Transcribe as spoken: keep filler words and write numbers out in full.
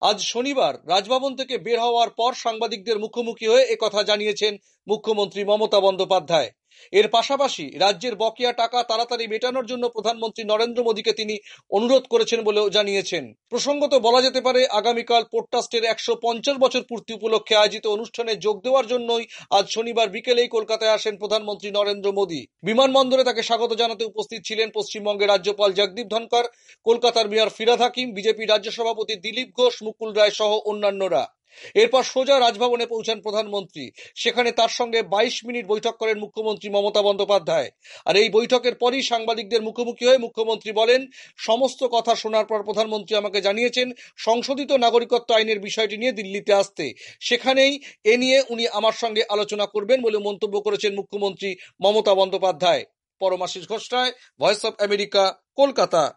আজ শনিবার রাজভবন থেকে বের হওয়ার পর সাংবাদিকদের মুখোমুখি হয়ে একথা জানিয়েছেন মুখ্যমন্ত্রী মমতা বন্দ্যোপাধ্যায়। এর পাশাপাশি রাজ্যের বকেয়া টাকা তাড়াতাড়ি মেটানোর জন্য প্রধানমন্ত্রী নরেন্দ্র মোদীকে তিনি অনুরোধ করেছেন বলেও জানিয়েছেন। প্রসঙ্গত বলা যেতে পারে, আগামীকাল পোর্ট ট্রাস্টের একশো পঞ্চাশ বছর পূর্তি উপলক্ষে আয়োজিত অনুষ্ঠানে যোগ দেওয়ার জন্যই আজ শনিবার বিকেলেই কলকাতায় আসেন প্রধানমন্ত্রী নরেন্দ্র মোদী। বিমানবন্দরে তাকে স্বাগত জানাতে উপস্থিত ছিলেন পশ্চিমবঙ্গের রাজ্যপাল জগদীপ ধনখড়, কলকাতার মেয়র ফিরহাদ হাকিম, বিজেপি রাজ্য সভাপতি দিলীপ ঘোষ, মুকুল রায় সহ অন্যান্যরা। এরপর সোজা রাজভবনে পৌঁছান প্রধানমন্ত্রী। সেখানে তার সঙ্গে বাইশ মিনিট বৈঠক করেন মুখ্যমন্ত্রী মমতা বন্দ্যোপাধ্যায়। আর এই বৈঠকের পরই সাংবাদিকদের মুখোমুখি হয়ে মুখ্যমন্ত্রী বলেন, সমস্ত কথা শোনার পর প্রধানমন্ত্রী আমাকে জানিয়েছেন সংশোধিত নাগরিকত্ব আইনের বিষয়টি নিয়ে দিল্লিতে আসতে। সেখানেই এ নিয়ে উনি আমার সঙ্গে আলোচনা করবেন বলে মন্তব্য করেছেন মুখ্যমন্ত্রী Mamata Bandyopadhyay. Paramashish Ghosh Roy, voice of America, Kolkata.